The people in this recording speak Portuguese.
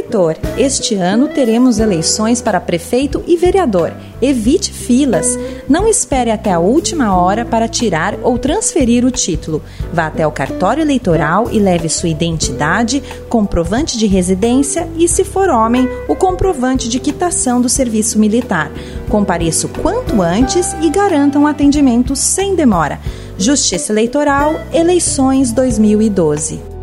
eleitor, este ano teremos eleições para prefeito e vereador. Evite filas. Não espere até a última hora para tirar ou transferir o título. Vá até o cartório eleitoral e leve sua identidade, comprovante de residência e, se for homem, o comprovante de quitação do serviço militar. Compareça o quanto antes e garanta um atendimento sem demora. Justiça Eleitoral, eleições 2012.